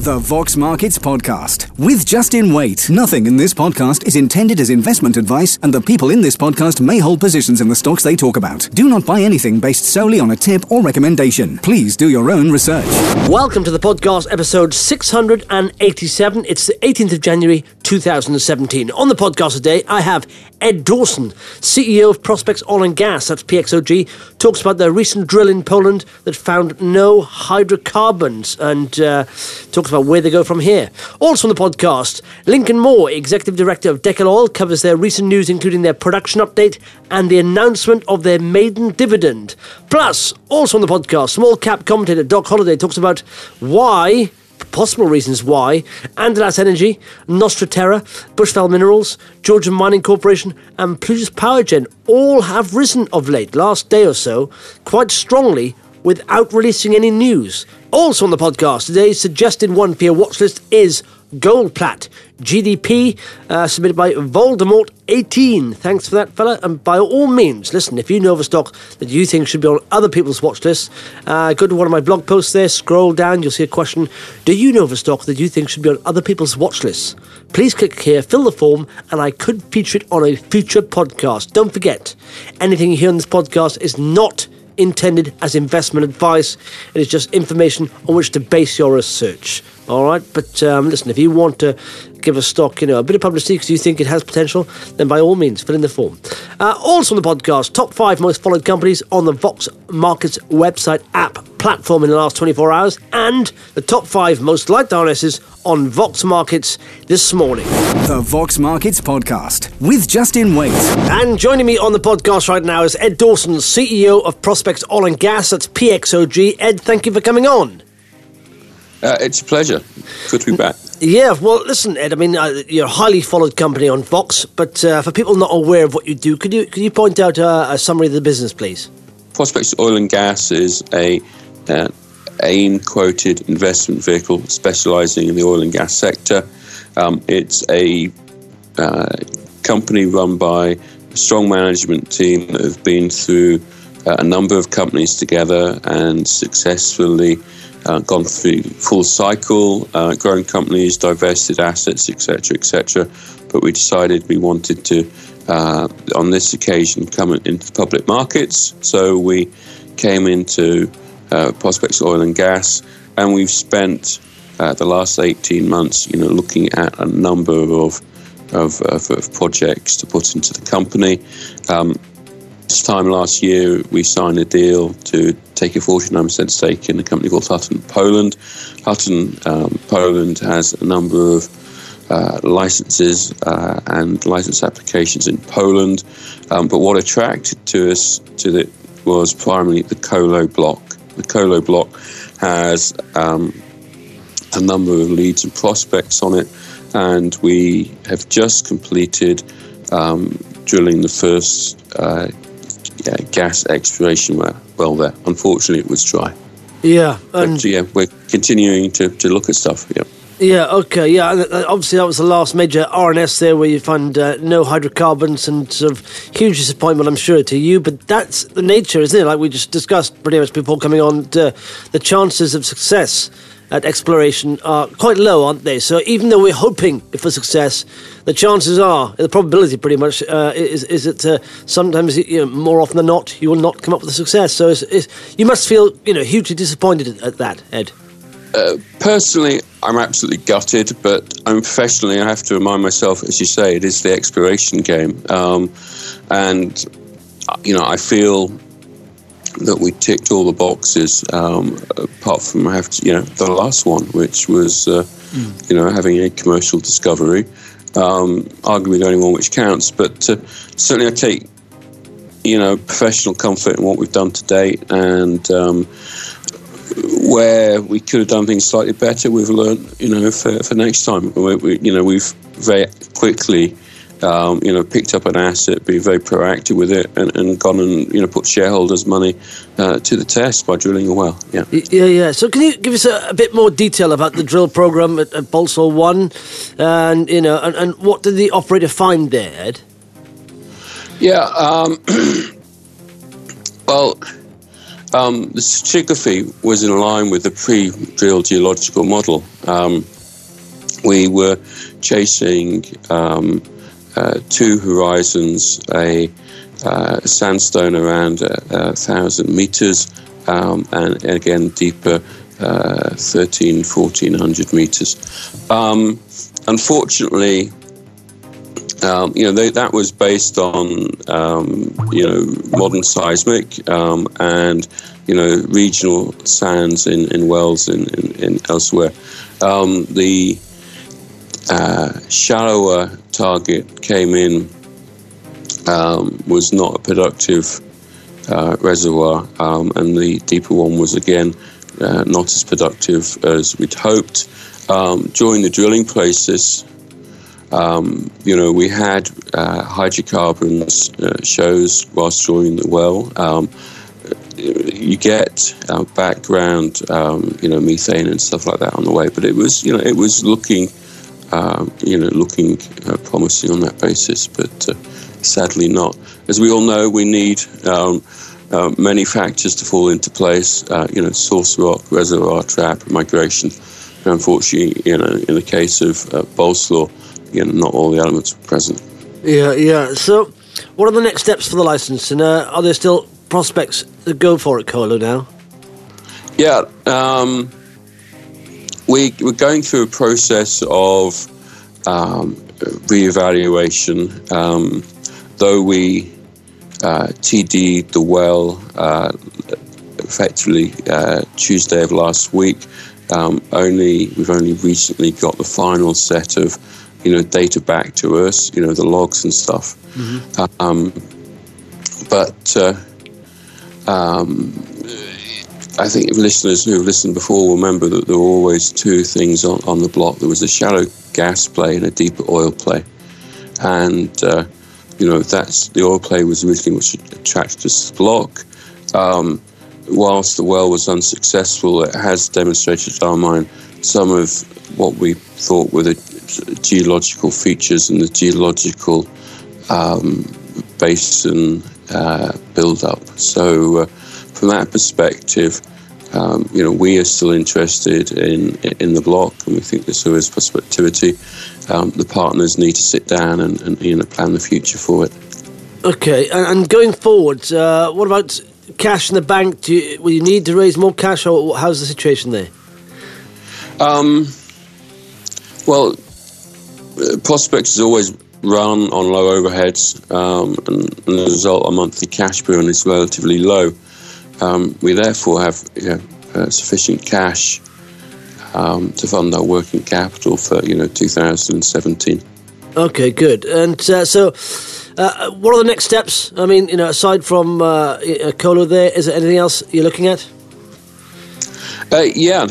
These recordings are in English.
The Vox Markets Podcast with Justin Waite. Nothing in this podcast is intended as investment advice, and the people in this podcast may hold positions in the stocks they talk about. Do not buy anything based solely on a tip or recommendation. Please do your own research. Welcome to the podcast, episode 687. It's the 18th of January, 2017. On the podcast today, I have Ed Dawson, CEO of Prospex Oil and Gas, that's PXOG, talks about the recent drill in Poland that found no hydrocarbons and talks about where they go from here. Also on the podcast, Lincoln Moore, Executive Director of Dekel Oil, covers their recent news, including their production update and the announcement of their maiden dividend. Plus, also on the podcast, small cap commentator Doc Holliday talks about why, possible reasons why, Andalas Energy, Nostraterra, Bushveld Minerals, Georgian Mining Corporation and Plutus Powergen all have risen of late, last day or so, quite strongly without releasing any news. Also on the podcast, today's suggested one for your watch list is Goldplat, GDP, submitted by Voldemort 18. Thanks for that, fella. And by all means, listen, if you know of a stock that you think should be on other people's watch lists, go to one of my blog posts there, scroll down, you'll see a question. Do you know of a stock that you think should be on other people's watch lists? Please click here, fill the form, and I could feature it on a future podcast. Don't forget, anything you hear on this podcast is not intended as investment advice. It is just information on which to base your research. All right, but listen, if you want to give a stock, a bit of publicity because you think it has potential, then by all means, fill in the form. Also on the podcast, top 5 most followed companies on the Vox Markets website app platform in the last 24 hours, and the top 5 most liked RNSs on Vox Markets this morning. The Vox Markets Podcast with Justin Waite. And joining me on the podcast right now is Ed Dawson, CEO of Prospex Oil and Gas, that's PXOG. Ed, thank you for coming on. It's a pleasure. Good to be back. Yeah, well, listen, Ed, I mean, you're a highly followed company on Vox, but for people not aware of what you do, could you point out a summary of the business, please? Prospex Oil and Gas is a AIM-quoted investment vehicle specialising in the oil and gas sector. It's a company run by a strong management team that have been through a number of companies together and successfully gone through full cycle, grown companies, divested assets, etc. But we decided we wanted to, on this occasion, come into the public markets. So we came into Prospex Oil and Gas, and we've spent the last 18 months, looking at a number of projects to put into the company. This time last year, we signed a deal to take a 49% stake in a company called Hutton Poland. Hutton Poland has a number of licenses and license applications in Poland. But what attracted to us to it was primarily the Kolo block. The Kolo block has a number of leads and prospects on it, and we have just completed drilling the first gas exploration well there. Unfortunately, it was dry. Yeah. But we're continuing to look at stuff. Yeah. Yeah, okay, yeah. Obviously, that was the last major RNS there where you found no hydrocarbons and sort of huge disappointment, I'm sure, to you. But that's the nature, isn't it? Like we just discussed pretty much before coming on, the chances of success at exploration are quite low, aren't they? So even though we're hoping for success, the chances are, the probability pretty much is that sometimes, more often than not, you will not come up with a success. So you must feel, hugely disappointed at that, Ed. Personally, I'm absolutely gutted, but professionally, I have to remind myself, as you say, it is the exploration game. And I feel that we ticked all the boxes, apart from the last one, which was having a commercial discovery, arguably the only one which counts. But certainly, I take professional comfort in what we've done to date, and where we could have done things slightly better, we've learned for next time. We've very quickly picked up an asset, been very proactive with it, and gone and put shareholders' money to the test by drilling a well. Yeah. Yeah. So can you give us a bit more detail about the drill program at Balsall 1, and what did the operator find there, Ed? Yeah. Well, The stratigraphy was in line with the pre-drill geological model. We were chasing two horizons, a sandstone around 1,000 meters, and again deeper, 1,400 meters. Unfortunately, that was based on modern seismic and regional sands in wells in elsewhere. The shallower target came in, was not a productive reservoir, and the deeper one was again not as productive as we'd hoped. During the drilling process, we had hydrocarbons shows whilst drilling the well. You get background, methane and stuff like that on the way, but it was looking promising on that basis, but sadly not. As we all know, we need many factors to fall into place. Source rock, reservoir trap, migration. And unfortunately, in the case of Bolslaw, not all the elements were present. Yeah. So, what are the next steps for the licence? And are there still prospects that go for it, Colo, now? Yeah, we're going through a process of re-evaluation. Though we TD'd the well effectively Tuesday of last week, we've only recently got the final set of data back to us, the logs and stuff. Mm-hmm. I think if listeners who have listened before will remember that there were always two things on the block. There was a shallow gas play and a deeper oil play. And, that's the oil play was originally what attracted us to the block. Whilst the well was unsuccessful, it has demonstrated to our mind some of what we thought were the geological features and the geological basin build-up. So from that perspective, we are still interested in the block, and we think there is prospectivity. The partners need to sit down and plan the future for it. Okay, and going forward, what about cash in the bank? Will you need to raise more cash, or how's the situation there? Well, Prospex has always run on low overheads, and as a result, our monthly cash burn is relatively low. We therefore have sufficient cash to fund our working capital for 2017. Okay, good. And so, what are the next steps? I mean, aside from Colo, there is there anything else you're looking at? I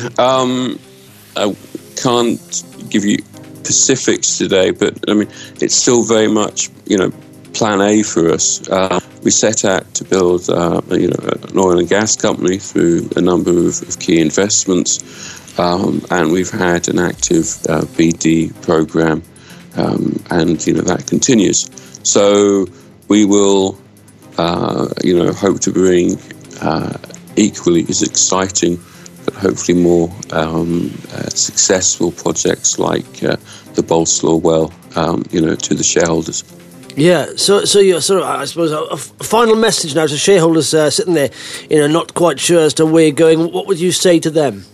can't give you specifics today, but I mean, it's still very much plan A for us. We set out to build an oil and gas company through a number of key investments, and we've had an active BD program, and that continues. So we will hope to bring equally as exciting but hopefully more successful projects like the Bolslaw well to the shareholders. Yeah, so you're sort of, I suppose, a final message now to shareholders sitting there, not quite sure as to where you're going. What would you say to them?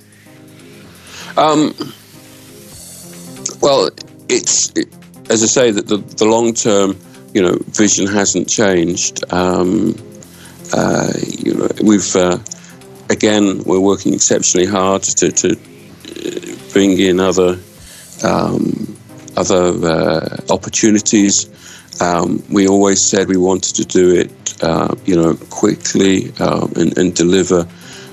Well, it's as I say, that the long-term, vision hasn't changed. We're working exceptionally hard to bring in other opportunities. We always said we wanted to do it, quickly and deliver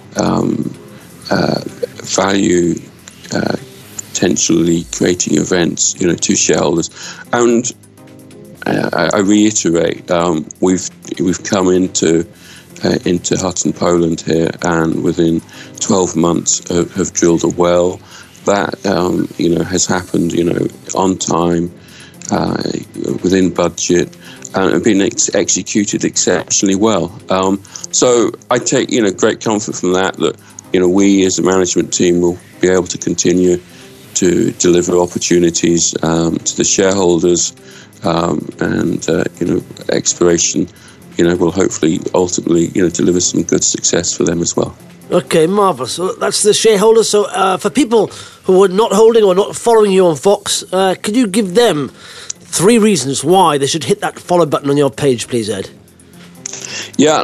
value, potentially creating events, to shareholders. And I reiterate, we've come into Hutton, Poland here, and within 12 months have drilled a well that has happened, on time, within budget, and have been executed exceptionally well. So I take great comfort from that we as a management team will be able to continue to deliver opportunities to the shareholders, and exploration will hopefully ultimately deliver some good success for them as well. Okay, marvellous. So that's the shareholders. So for people who are not holding or not following you on Vox, could you give them 3 reasons why they should hit that follow button on your page, please, Ed? Yeah,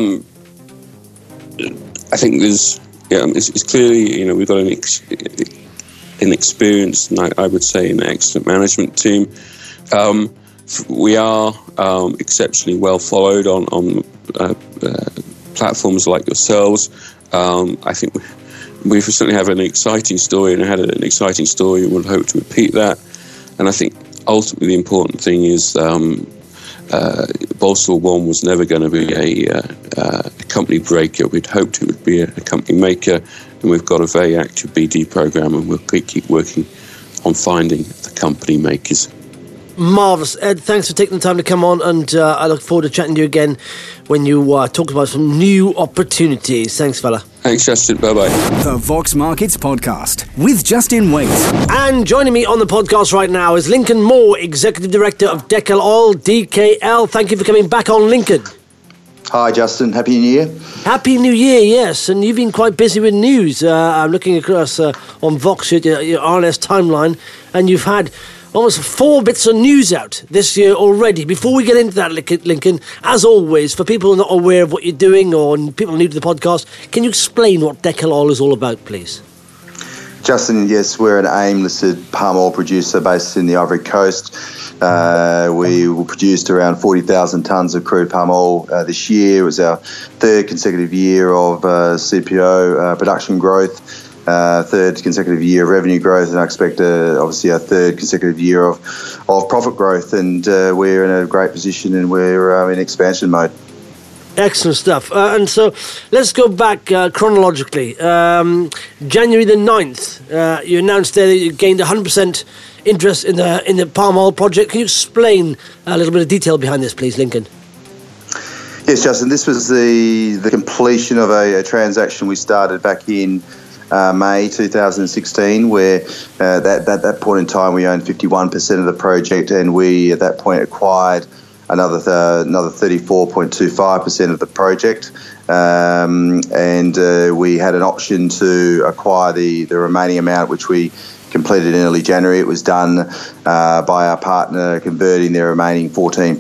I think it's clearly, we've got an experienced, and I would say an excellent management team. We are exceptionally well followed on platforms like yourselves. I think we certainly have an exciting story, and had an exciting story, and would hope to repeat that. And I think ultimately the important thing is Bolsover One was never going to be a company breaker. We'd hoped it would be a company maker, and we've got a very active BD program, and we'll keep working on finding the company makers. Marvellous. Ed, thanks for taking the time to come on, and I look forward to chatting to you again when you talk about some new opportunities. Thanks, fella. Thanks, Justin. Bye-bye. The Vox Markets Podcast with Justin Waite. And joining me on the podcast right now is Lincoln Moore, Executive Director of Dekel Oil, DKL. Thank you for coming back on, Lincoln. Hi, Justin. Happy New Year. Happy New Year, yes. And you've been quite busy with news. I'm looking across on Vox, your RNS timeline, and you've had almost 4 bits of news out this year already. Before we get into that, Lincoln, as always, for people who are not aware of what you're doing or people new to the podcast, can you explain what Dekel Oil is all about, please? Justin, yes, we're an AIM-listed palm oil producer based in the Ivory Coast. We produced around 40,000 tonnes of crude palm oil this year. It was our 3rd consecutive year of CPO production growth. 3rd consecutive year of revenue growth, and I expect obviously our 3rd consecutive year of profit growth, and we're in a great position, and we're in expansion mode. Excellent stuff. And so let's go back chronologically. January the 9th, you announced there that you gained 100% interest in the palm oil project. Can you explain a little bit of detail behind this, please, Lincoln? Yes, Justin, this was the completion of a transaction we started back in May 2016, where at that point in time we owned 51% of the project, and we at that point acquired another 34.25% of the project, and we had an option to acquire the remaining amount, which we completed in early January. It was done by our partner converting their remaining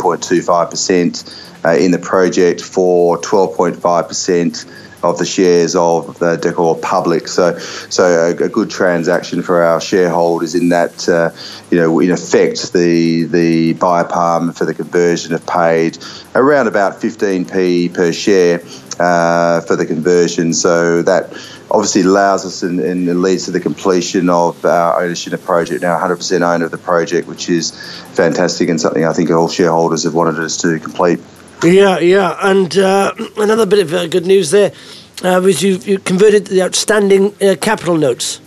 14.25% in the project for 12.5% of the shares of the Dekel Oil public. So a good transaction for our shareholders in that, in effect, the BioPalm for the conversion have paid around about 15p per share for the conversion. So that obviously allows us and leads to the completion of our ownership of the project, now 100% owner of the project, which is fantastic and something I think all shareholders have wanted us to complete. Yeah, and another bit of good news there was you converted the outstanding capital notes.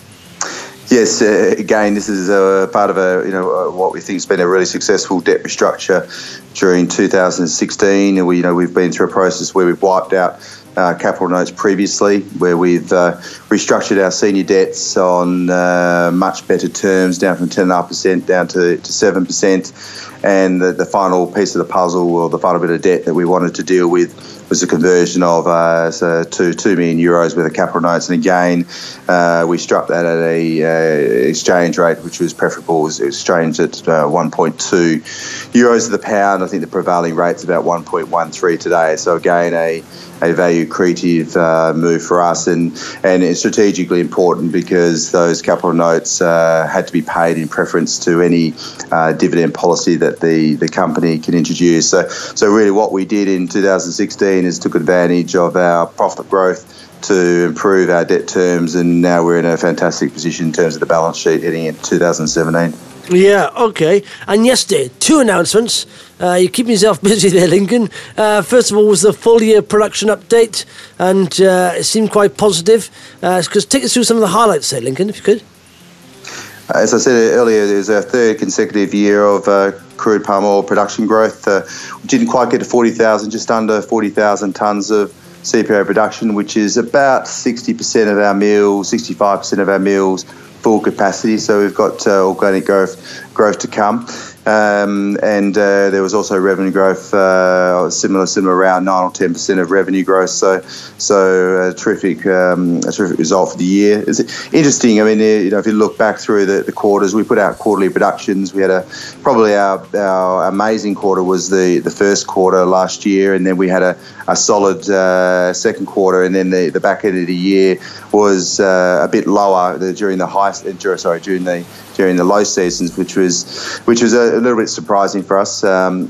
Yes, again, this is part of what we think has been a really successful debt restructure during 2016. And we've been through a process where we've wiped out capital notes previously, where we've restructured our senior debts on much better terms, down from 10.5% down to 7%. And the final piece of the puzzle, or the final bit of debt that we wanted to deal with, was the conversion of €2 million worth of capital notes. And again, we struck that at a exchange rate which was preferable. It was exchanged at 1.2 euros to the pound. I think the prevailing rate's about 1.13 today. So again, a value accretive move for us, and it's strategically important because those capital notes had to be paid in preference to any dividend policy that the company can introduce. So really what we did in 2016 is took advantage of our profit growth to improve our debt terms, and now we're in a fantastic position in terms of the balance sheet heading into 2017. Yeah, okay. And yesterday, 2 announcements. You're keeping yourself busy there, Lincoln. First of all was the full-year production update, and it seemed quite positive. Take us through some of the highlights there, Lincoln, if you could. As I said earlier, it was our third consecutive year of crude palm oil production growth. We didn't quite get to 40,000, just under 40,000 tonnes of CPO production, which is about 60% of our mills, 65% of our mills full capacity. So we've got organic growth to come. And there was also revenue growth, similar around 9 or 10% of revenue growth. So a terrific result for the year. It's interesting. I mean, if you look back through the quarters, we put out quarterly productions. We had probably our amazing quarter was the first quarter last year, and then we had a solid second quarter, and then the back end of the year was a bit lower during the low seasons, which was a little bit surprising for us.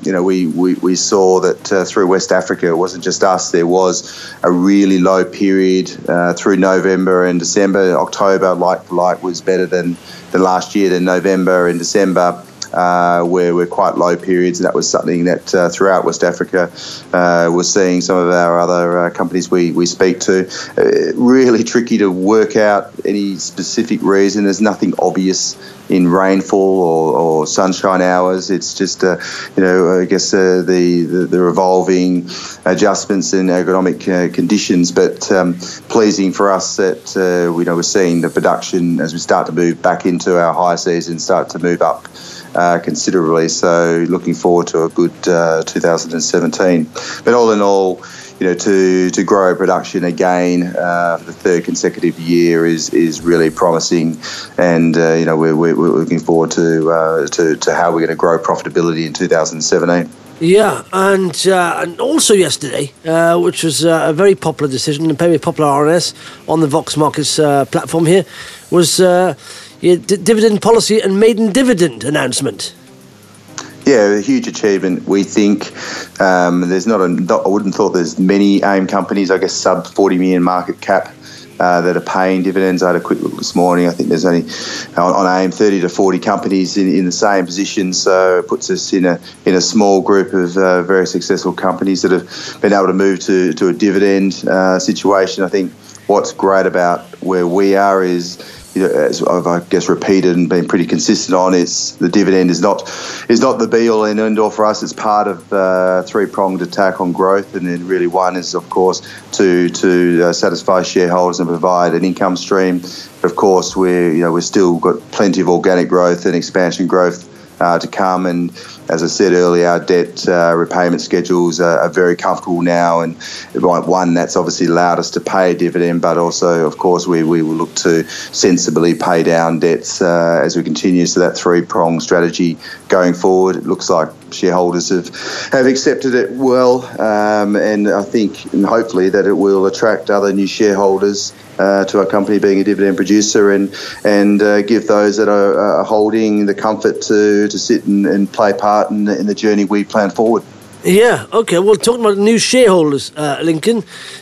We saw that through West Africa, it wasn't just us. There was a really low period through November and December. October, like for like, was better than last year. Then November and December were quite low periods, and that was something that throughout West Africa we're seeing some of our other companies we speak to. Really tricky to work out any specific reason. There's nothing obvious in rainfall or sunshine hours. It's just I guess the revolving adjustments in economic conditions. But pleasing for us that we're seeing the production as we start to move back into our high season start to move up considerably. So looking forward to a good 2017. But all in all, to grow production again for the third consecutive year is really promising, and we're looking forward to how we're going to grow profitability in 2017. Yeah, and also yesterday, which was a very popular decision and very popular RNS on the Vox Markets platform here, was dividend policy and maiden dividend announcement. Yeah, a huge achievement. We think I wouldn't thought there's many AIM companies, I guess sub 40 million market cap, that are paying dividends. I had a quick look this morning. I think there's only on AIM 30 to 40 companies in the same position. So it puts us in a small group of very successful companies that have been able to move to a dividend situation. I think what's great about where we are is, as I've, I guess, repeated and been pretty consistent on, it's the dividend is not the be-all and end-all for us. It's part of a three-pronged attack on growth, and then really one is, of course, to satisfy shareholders and provide an income stream. Of course, we're still got plenty of organic growth and expansion growth to come, and as I said earlier, our debt repayment schedules are very comfortable now, and one, that's obviously allowed us to pay a dividend, but also, of course, we will look to sensibly pay down debts as we continue. So that three-pronged strategy going forward, it looks like shareholders have accepted it well, and I think and hopefully that it will attract other new shareholders to our company being a dividend producer, and give those that are holding the comfort to sit and play part in the journey we plan forward. Yeah, okay. Well, talking about new shareholders, Lincoln,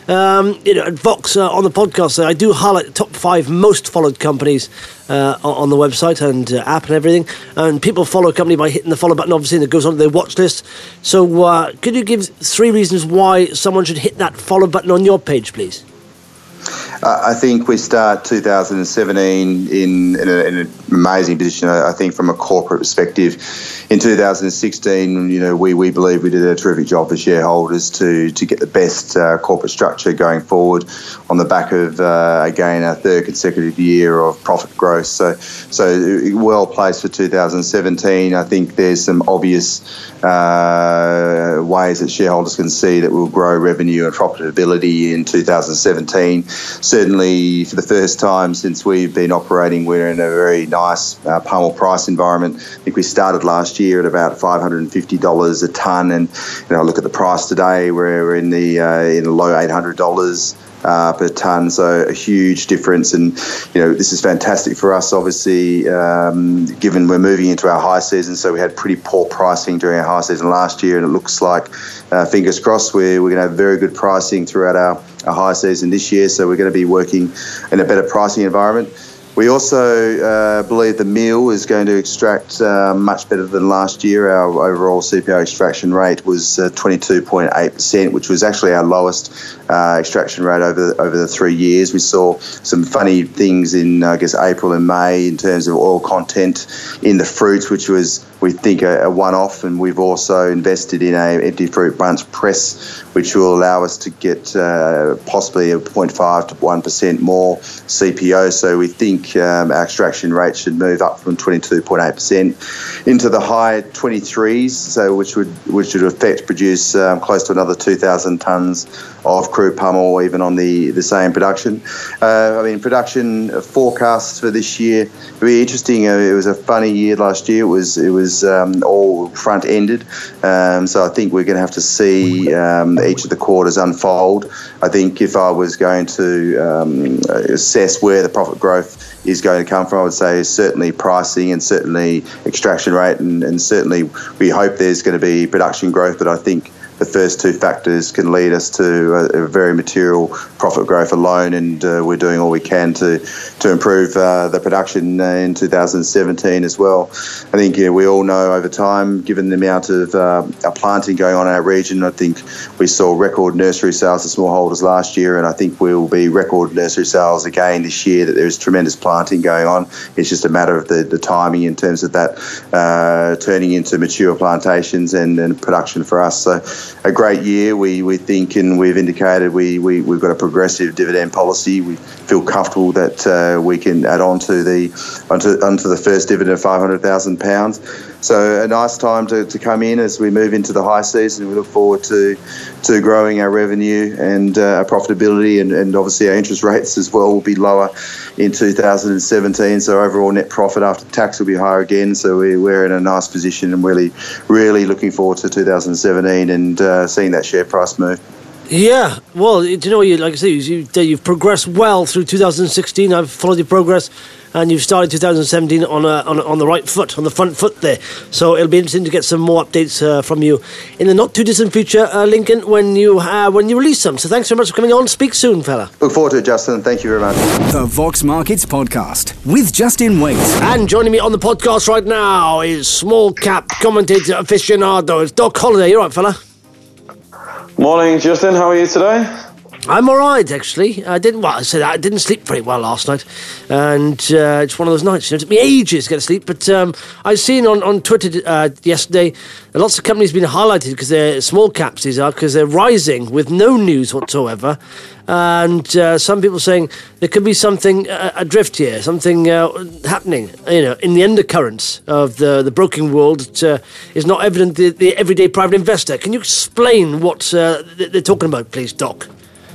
at Vox on the podcast, I do highlight the top 5 most followed companies on the website and app and everything. And people follow a company by hitting the follow button, obviously, and it goes on to their watch list. So could you give 3 reasons why someone should hit that follow button on your page, please? I think we start 2017 in an amazing position. I think from a corporate perspective, in 2016, we believe we did a terrific job for shareholders to get the best corporate structure going forward on the back of again our third consecutive year of profit growth. So well placed for 2017. I think there's some obvious ways that shareholders can see that we'll grow revenue and profitability in 2017. Certainly, for the first time since we've been operating, we're in a very nice palm oil price environment. I think we started last year at about $550 a tonne, and look at the price today. We're in the low $800 per tonne, so a huge difference. And this is fantastic for us, obviously, given we're moving into our high season. So we had pretty poor pricing during our high season last year, and it looks like, fingers crossed, we're going to have very good pricing throughout our high season this year. So we're going to be working in a better pricing environment. We also believe the mill is going to extract much better than last year. Our overall CPO extraction rate was 22.8%, which was actually our lowest extraction rate over the 3 years. We saw some funny things in, April and May in terms of oil content in the fruits, which was, we think, a one-off. And we've also invested in a empty fruit bunch press, which will allow us to get possibly a 0.5 to 1% more CPO. So we think our extraction rate should move up from 22.8% into the high 23s, so which would effect produce close to another 2,000 tonnes of crude palm oil, even on the same production. Production forecasts for this year will be interesting. It was a funny year last year. It was all front ended, so I think we're going to have to see each of the quarters unfold. I think if I was going to assess where the profit growth is going to come from, I would say certainly pricing and certainly extraction rate, and certainly we hope there's going to be production growth, but I think the first two factors can lead us to a very material profit growth alone, and we're doing all we can to improve the production in 2017 as well. I think we all know over time, given the amount of planting going on in our region, I think we saw record nursery sales to smallholders last year, and I think we'll be record nursery sales again this year, that there's tremendous planting going on. It's just a matter of the timing in terms of that turning into mature plantations and production for us. So a great year, we think, and we've indicated we've got a progressive dividend policy. We feel comfortable that we can add on to the first dividend of £500,000. So a nice time to come in as we move into the high season. We look forward to growing our revenue and our profitability, and obviously our interest rates as well will be lower in 2017. So overall net profit after tax will be higher again. So we're in a nice position, and really looking forward to 2017 and seeing that share price move. Yeah, well, like I say, you've progressed well through 2016. I've followed your progress, and you've started 2017 on the right foot, on the front foot there. So it'll be interesting to get some more updates from you in the not too distant future, Lincoln, when you release them. So thanks very much for coming on. Speak soon, fella. Look forward to it, Justin. Thank you very much. The Vox Markets Podcast with Justin Waite. And joining me on the podcast right now is small cap commentator aficionado. It's Doc Holliday. You all right, fella? Morning, Justin. How are you today? I'm all right, actually. I didn't sleep very well last night, and it's one of those nights. It took me ages to get to sleep, but I've seen on Twitter yesterday lots of companies being highlighted because they're small caps. These are because they're rising with no news whatsoever, and some people saying there could be something adrift here, something happening. In the undercurrents of the broking world that is not evident to the everyday private investor. Can you explain what they're talking about, please, Doc?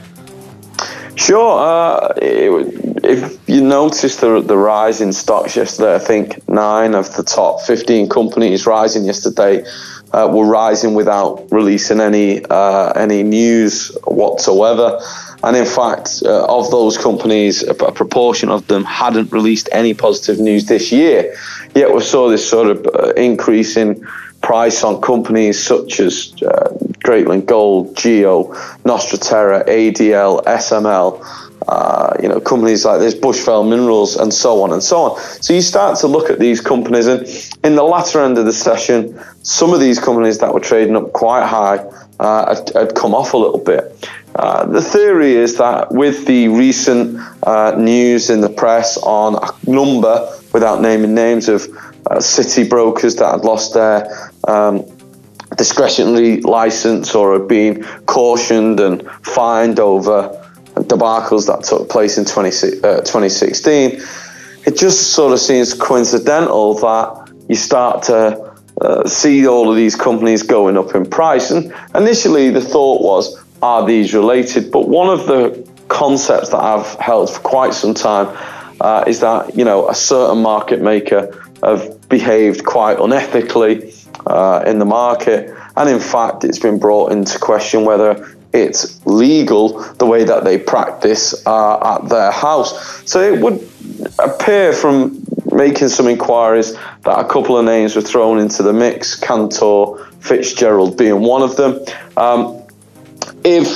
Sure. If you noticed the rise in stocks yesterday, I think 9 of the top 15 companies rising yesterday were rising without releasing any news whatsoever. And in fact, of those companies, a proportion of them hadn't released any positive news this year. Yet we saw this sort of increase in price on companies such as Greatland Gold, Geo, Nostraterra, ADL, SML, companies like this, Bushveld Minerals, and so on and so on. So you start to look at these companies, and in the latter end of the session, some of these companies that were trading up quite high had come off a little bit. The theory is that with the recent news in the press on a number, without naming names, of city brokers that had lost their discretionary license or had been cautioned and fined over debacles that took place in 2016, it just sort of seems coincidental that you start to see all of these companies going up in price. And initially the thought was, are these related? But one of the concepts that I've held for quite some time is that, a certain market maker have behaved quite unethically in the market, and in fact it's been brought into question whether it's legal the way that they practice at their house. So it would appear from making some inquiries that a couple of names were thrown into the mix, Cantor Fitzgerald being one of them. If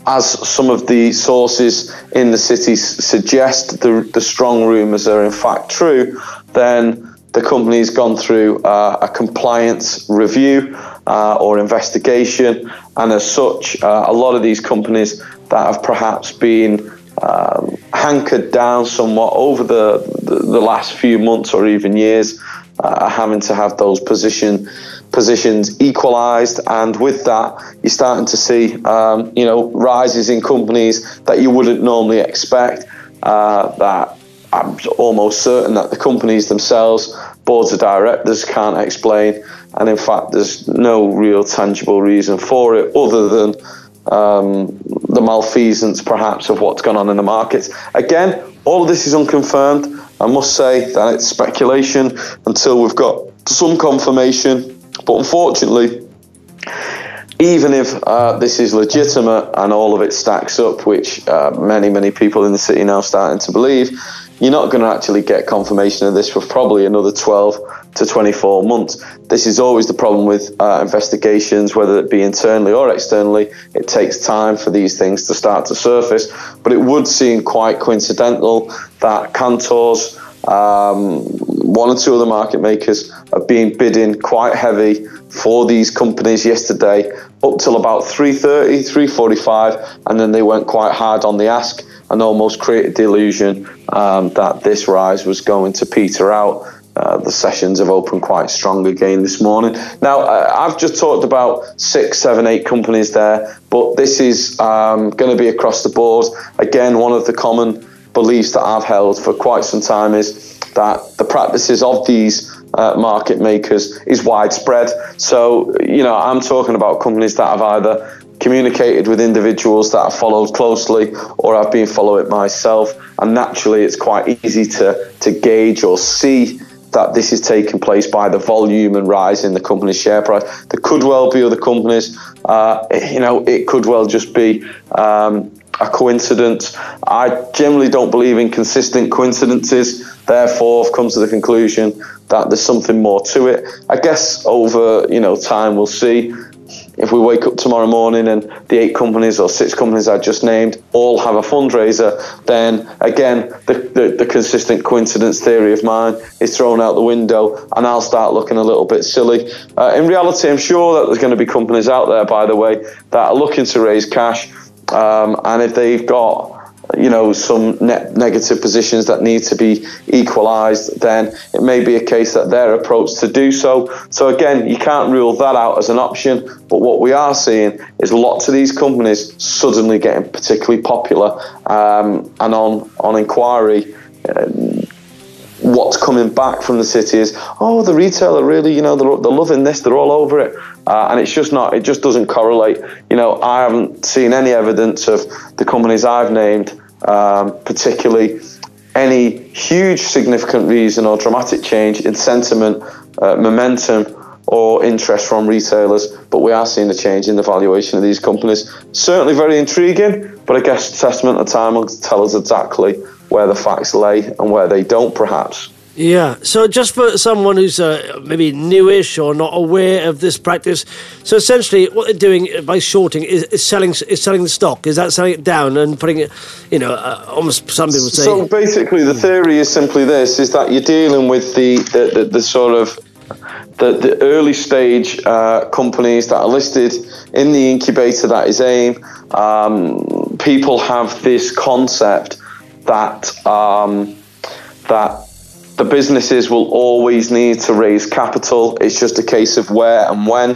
as some of the sources in the city suggest, the strong rumours are in fact true, then the company's gone through a compliance review or investigation, and as such, a lot of these companies that have perhaps been hankered down somewhat over the last few months or even years are having to have those positions equalised, and with that you're starting to see rises in companies that you wouldn't normally expect, that I'm almost certain that the companies themselves, boards of directors, can't explain, and in fact there's no real tangible reason for it other than the malfeasance perhaps of what's gone on in the markets. Again, all of this is unconfirmed. I must say that it's speculation until we've got some confirmation, but unfortunately, even if this is legitimate and all of it stacks up, which many people in the city now starting to believe, you're not going to actually get confirmation of this for probably another 12 to 24 months. This is always the problem with investigations, whether it be internally or externally. It takes time for these things to start to surface, but it would seem quite coincidental that Cantor's, one or two other market makers have been bidding quite heavy for these companies yesterday up till about 3:30, 3:45, and then they went quite hard on the ask and almost created the illusion that this rise was going to peter out. The sessions have opened quite strong again this morning. Now, I've just talked about 6, 7, 8 companies there, but this is going to be across the board. Again, one of the common beliefs that I've held for quite some time is that the practices of these market makers is widespread. So, I'm talking about companies that have either communicated with individuals that I've followed closely or I've been following myself, and naturally it's quite easy to gauge or see that this is taking place by the volume and rise in the company's share price. There could well be other companies, it could well just be a coincidence. I generally don't believe in consistent coincidences, therefore I've come to the conclusion that there's something more to it. I guess over time we'll see. If we wake up tomorrow morning and the 8 companies or 6 companies I just named all have a fundraiser, then again, the consistent coincidence theory of mine is thrown out the window and I'll start looking a little bit silly. In reality, I'm sure that there's going to be companies out there, by the way, that are looking to raise cash, and if they've got some negative positions that need to be equalised, then it may be a case that their approach to do so. So again, you can't rule that out as an option, but what we are seeing is lots of these companies suddenly getting particularly popular, and on inquiry, what's coming back from the city is, the retailer really, they're loving this, they're all over it. And it's just not, it just doesn't correlate. I haven't seen any evidence of the companies I've named, particularly any huge significant reason or dramatic change in sentiment, momentum or interest from retailers, but we are seeing a change in the valuation of these companies. Certainly very intriguing, but I guess testament of time will tell us exactly where the facts lay and where they don't, perhaps. Yeah, so just for someone who's maybe newish or not aware of this practice, so essentially what they're doing by shorting is selling the stock. Is that selling it down and putting it, almost some people say. So basically, the theory is simply this: is that you're dealing with the sort of the early stage companies that are listed in the incubator that is AIM. People have this concept that the businesses will always need to raise capital. It's just a case of where and when.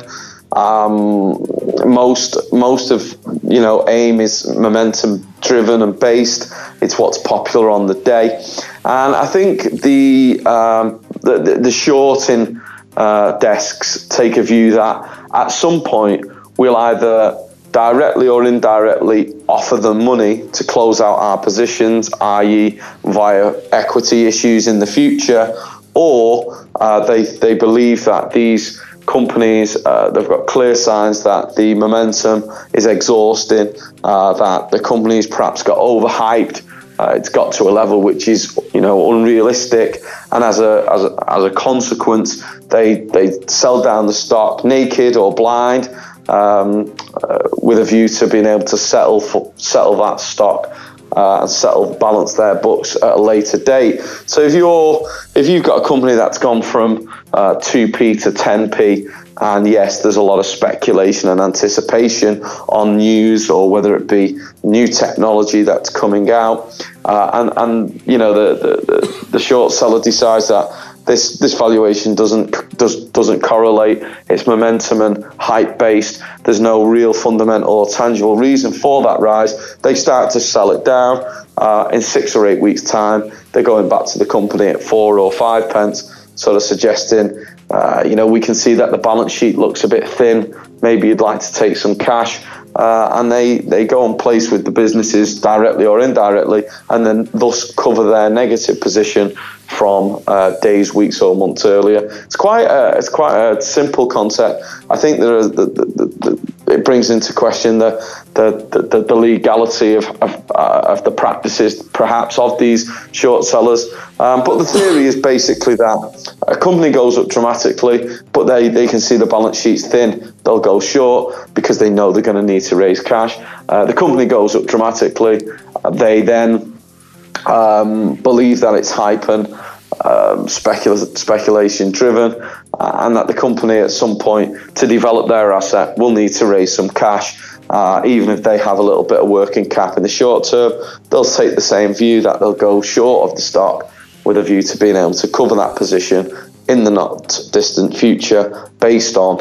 Most of AIM is momentum driven and based. It's what's popular on the day, and I think the shorting desks take a view that at some point we'll either directly or indirectly offer them money to close out our positions, i.e. via equity issues in the future, or they believe that these companies, they've got clear signs that the momentum is exhausting, that the company's perhaps got overhyped, it's got to a level which is unrealistic, and as a consequence they sell down the stock naked or blind, with a view to being able to settle that stock and balance their books at a later date. So if you've got a company that's gone from 2p to 10p, and yes, there's a lot of speculation and anticipation on news, or whether it be new technology that's coming out, and you know the short seller decides that this valuation doesn't correlate, it's momentum and hype based, there's no real fundamental or tangible reason for that rise, they start to sell it down. In 6 or 8 weeks' time, they're going back to the company at 4 or 5 pence, sort of suggesting, we can see that the balance sheet looks a bit thin, maybe you'd like to take some cash, and they go and place with the businesses directly or indirectly, and then thus cover their negative position from days, weeks, or months earlier. It's quite a simple concept. I think it brings into question the legality of the practices, perhaps, of these short sellers. But the theory is basically that a company goes up dramatically, but they can see the balance sheet's thin. They'll go short because they know they're going to need to raise cash. The company goes up dramatically. They then believe that it's hype and speculation driven, and that the company at some point to develop their asset will need to raise some cash. Even if they have a little bit of working cap in the short term, they'll take the same view that they'll go short of the stock with a view to being able to cover that position in the not distant future, based on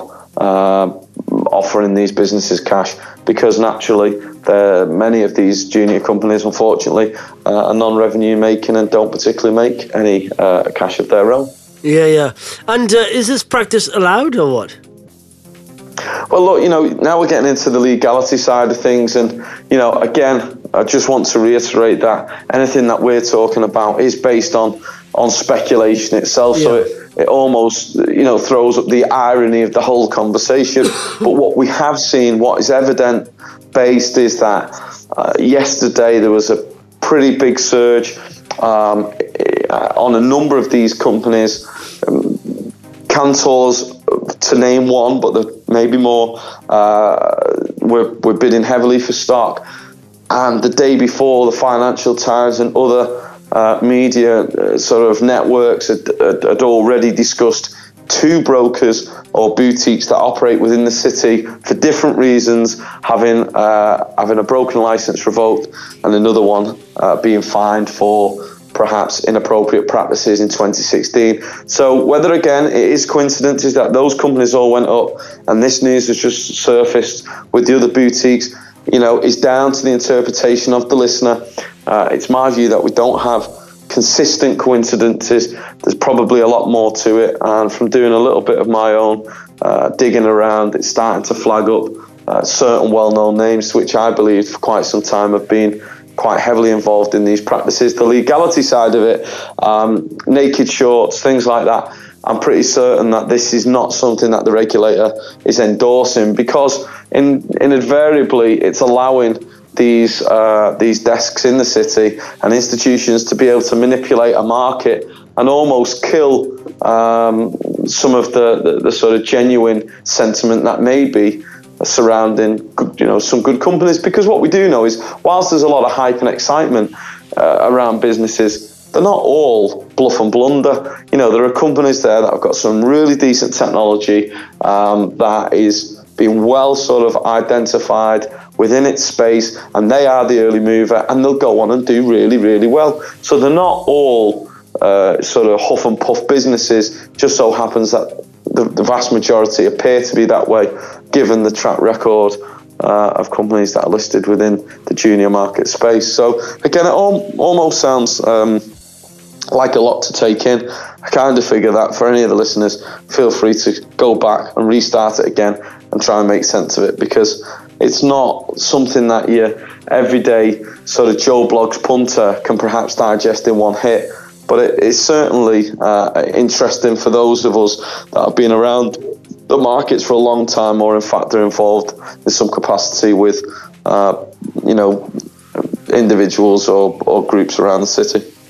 offering these businesses cash, because naturally many of these junior companies, unfortunately, are non-revenue making and don't particularly make any cash of their own. Yeah. And is this practice allowed or what? Well, look, now we're getting into the legality side of things, and again, I just want to reiterate that anything that we're talking about is based on speculation itself. Yeah. So it almost throws up the irony of the whole conversation. But what we have seen, what is evident based, is that yesterday there was a pretty big surge on a number of these companies. Cantor's, to name one, but there may be more, we're bidding heavily for stock. And the day before, the Financial Times and other media sort of networks had already discussed 2 brokers or boutiques that operate within the city for different reasons, having a broken license revoked, and another one being fined for perhaps inappropriate practices in 2016. So whether, again, it is coincidences that those companies all went up and this news has just surfaced with the other boutiques, is down to the interpretation of the listener. It's my view that we don't have consistent coincidences. There's probably a lot more to it, and from doing a little bit of my own digging around, it's starting to flag up certain well-known names, which I believe for quite some time have been quite heavily involved in these practices. The legality side of it, naked shorts, things like that, I'm pretty certain that this is not something that the regulator is endorsing, because invariably it's allowing these desks in the city and institutions to be able to manipulate a market and almost kill some of the sort of genuine sentiment that may be surrounding some good companies. Because what we do know is, whilst there's a lot of hype and excitement around businesses, they're not all bluff and blunder. There are companies there that have got some really decent technology that is being well sort of identified within its space, and they are the early mover, and they'll go on and do really, really well. So they're not all sort of huff and puff businesses. Just so happens that the vast majority appear to be that way, given the track record of companies that are listed within the junior market space. So again, it almost sounds like a lot to take in. I kind of figure that for any of the listeners, feel free to go back and restart it again and try and make sense of it, because it's not something that your everyday sort of Joe Bloggs punter can perhaps digest in one hit. But it is certainly interesting for those of us that have been around the markets for a long time, or in fact are involved in some capacity with individuals or groups around the city.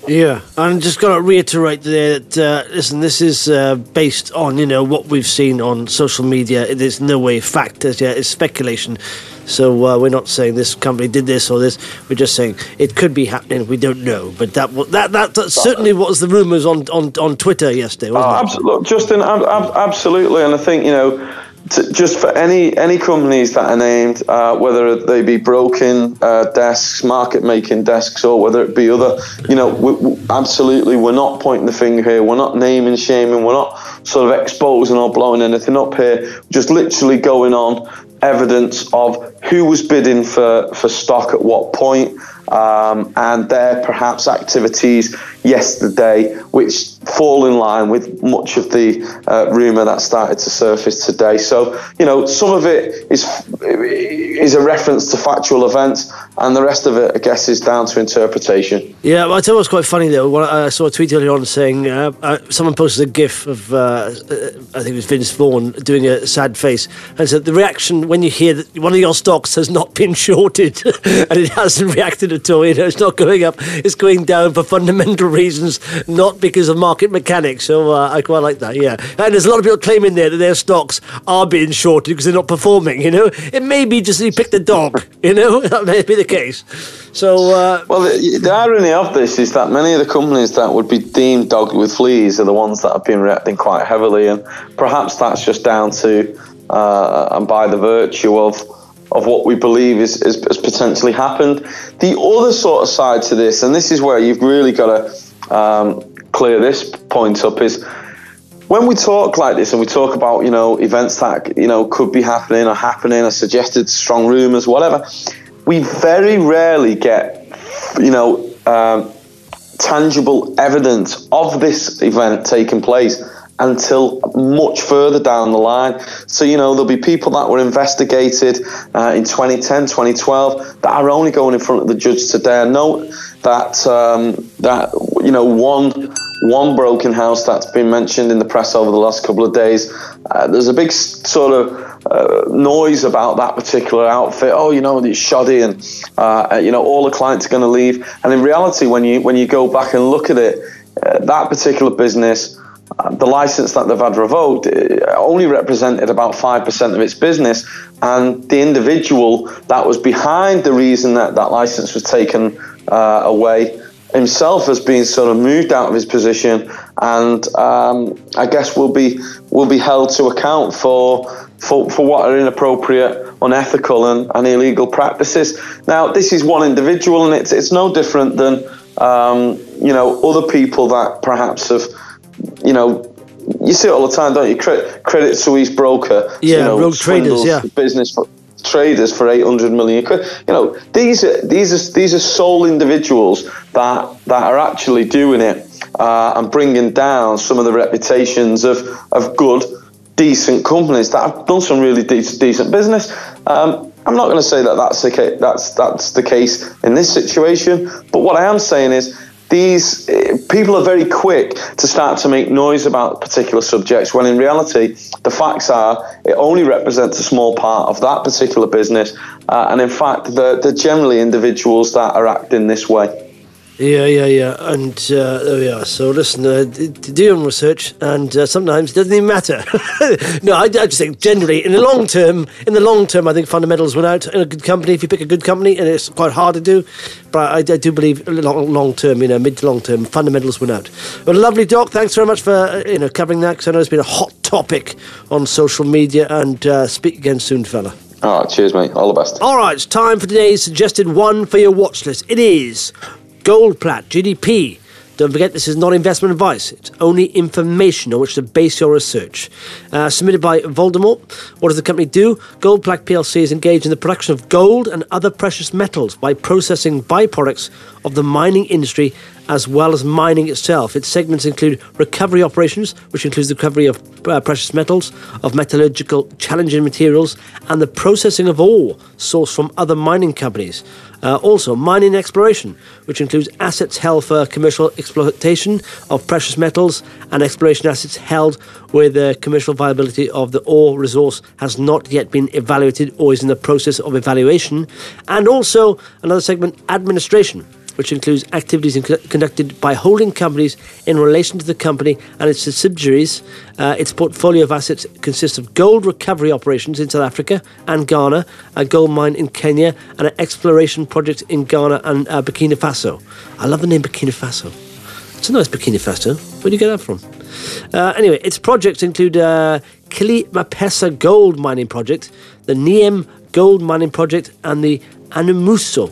Yeah, I'm just going to reiterate there that, listen, this is based on, what we've seen on social media. There's no way fact as yet. It's speculation. So we're not saying this company did this or this. We're just saying it could be happening. We don't know. But that certainly was the rumours on Twitter yesterday, wasn't it? Absolutely, Justin, absolutely. And I think, just for any companies that are named, whether they be broking desks, market making desks, or whether it be other, absolutely, we're not pointing the finger here. We're not naming, shaming. We're not sort of exposing or blowing anything up here. We're just literally going on evidence of who was bidding for stock at what point, and their perhaps activities yesterday, which fall in line with much of the rumour that started to surface today. So, some of it is a reference to factual events, and the rest of it, I guess, is down to interpretation. Yeah, well, I tell you what's quite funny, though. I saw a tweet earlier on saying someone posted a GIF of, I think it was Vince Vaughn, doing a sad face, and said the reaction when you hear that one of your stocks has not been shorted and it hasn't reacted at all, it's not going up, it's going down for fundamental reasons, not because of market mechanics. So I quite like that, yeah. And there's a lot of people claiming there that their stocks are being shorted because they're not performing, It may be just that you picked a dog, that may be the case. So, well, the irony of this is that many of the companies that would be deemed dogged with fleas are the ones that have been reacting quite heavily, and perhaps that's just down to and by the virtue of what we believe has potentially happened. The other sort of side to this, and this is where you've really got to clear this point up, is when we talk like this and we talk about events that could be happening or suggested strong rumours, whatever, we very rarely get tangible evidence of this event taking place until much further down the line. So, there'll be people that were investigated in 2010, 2012 that are only going in front of the judge today. I note that, one broken house that's been mentioned in the press over the last couple of days, there's a big sort of noise about that particular outfit. It's shoddy and, all the clients are going to leave. And in reality, when you go back and look at it, that particular business, the license that they've had revoked only represented about 5% of its business, and the individual that was behind the reason that license was taken away himself has been sort of moved out of his position, and I guess will be held to account for what are inappropriate, unethical, and illegal practices. Now, this is one individual, and it's no different than other people that perhaps have. You see it all the time, don't you? Credit Suisse broker, rogue traders, business traders for 800 million quid. These are sole individuals that are actually doing it and bringing down some of the reputations of good, decent companies that have done some really decent business. I'm not going to say that's the case in this situation, but what I am saying is, these people are very quick to start to make noise about particular subjects, when in reality, the facts are it only represents a small part of that particular business. And in fact, they're generally individuals that are acting this way. Yeah. And there we are. So listen, do your own research, and sometimes it doesn't even matter. No, I just think generally, in the long term, I think fundamentals win out in a good company. If you pick a good company, and it's quite hard to do, but I do believe long term, mid to long term, fundamentals win out. Well, lovely, Doc. Thanks very much for covering that, because I know it's been a hot topic on social media. And speak again soon, fella. All right, cheers, mate. All the best. All right, it's time for today's suggested one for your watch list. It is Goldplat GDP. Don't forget, this is not investment advice. It's only information on which to base your research. Submitted by Voldemort. What does the company do? Goldplat PLC is engaged in the production of gold and other precious metals by processing byproducts of the mining industry as well as mining itself. Its segments include recovery operations, which includes the recovery of precious metals, of metallurgical challenging materials, and the processing of ore sourced from other mining companies. Also, mining exploration, which includes assets held for commercial exploitation of precious metals and exploration assets held where the commercial viability of the ore resource has not yet been evaluated or is in the process of evaluation. And also, another segment, administration, which includes activities conducted by holding companies in relation to the company and its subsidiaries. Its portfolio of assets consists of gold recovery operations in South Africa and Ghana, a gold mine in Kenya, and an exploration project in Ghana and Burkina Faso. I love the name Burkina Faso. It's a nice Burkina Faso. Where do you get that from? Anyway, its projects include Kili Mapesa Gold Mining Project, the Niem Gold Mining Project, and the Anumuso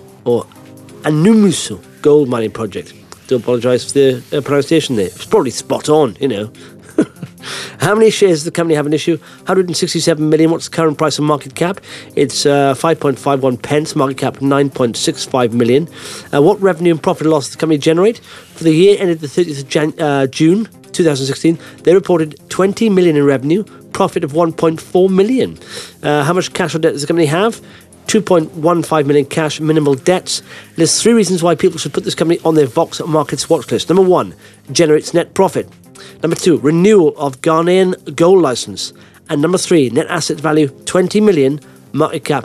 Gold Mining Project. Do apologise for the pronunciation there. It's probably spot on, you know. How many shares does the company have in issue? 167 million. What's the current price and market cap? It's 5.51 pence. Market cap 9.65 million. What revenue and profit and loss does the company generate? For the year ended the 30th of June 2016, they reported 20 million in revenue, profit of 1.4 million. How much cash or debt does the company have? 2.15 million cash, minimal debts. There's 3 reasons why people should put this company on their Vox Markets watch list. Number 1, generates net profit. Number 2, renewal of Ghanaian gold license. And number 3, net asset value 20 million, market cap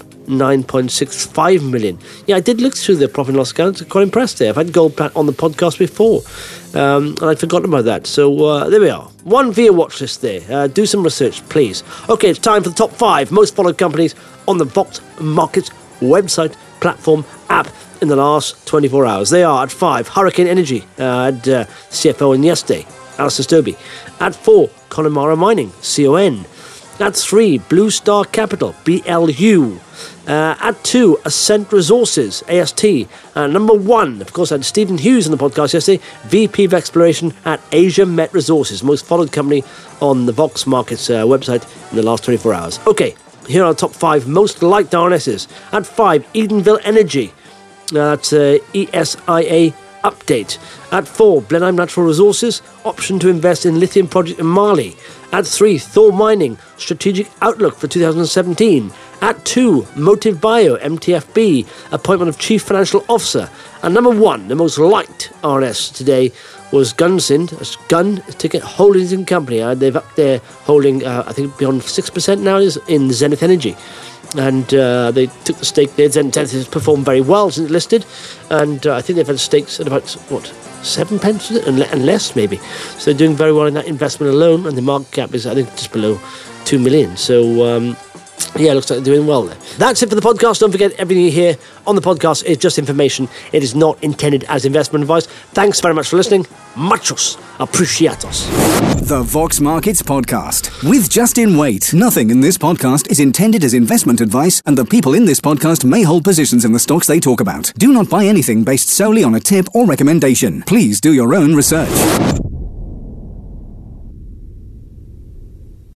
9.65 million. Yeah, I did look through the profit and loss account. Quite impressed there. I've had gold on the podcast before, and I'd forgotten about that. So there we are. 1 via watch list there. Do some research, please. Okay, it's time for the top 5 most followed companies on the Vox Markets website, platform, app in the last 24 hours. They are at 5, Hurricane Energy, had CFO in yesterday, Alistair Stobie. At 4, Connemara Mining, CON. At 3, Blue Star Capital, BLU. At 2, Ascent Resources, AST. Number 1, of course, I had Stephen Hughes on the podcast yesterday, VP of Exploration at Asia Met Resources, most followed company on the Vox Markets website in the last 24 hours. Okay, here are the top 5 most liked RNSs. At 5, Edenville Energy. That's ESIA update. At 4, Blenheim Natural Resources, option to invest in lithium project in Mali. At 3, Thor Mining, strategic outlook for 2017. At 2, Motive Bio, MTFB, appointment of chief financial officer. And number 1, the most liked RNS today, was Gunsynd, a gun ticket holdings in company. They've upped their holding, I think, beyond 6% now in Zenith Energy. And they took the stake there. Zenith has performed very well since it listed. And I think they've had stakes at about, 7 pence and less, maybe. So they're doing very well in that investment alone. And the market cap is, I think, just below 2 million. So, yeah, it looks like they're doing well there. That's it for the podcast. Don't forget, everything you hear on the podcast is just information. It is not intended as investment advice. Thanks very much for listening. Muchos apreciados. The Vox Markets Podcast. With Justin Waite. Nothing in this podcast is intended as investment advice, and the people in this podcast may hold positions in the stocks they talk about. Do not buy anything based solely on a tip or recommendation. Please do your own research.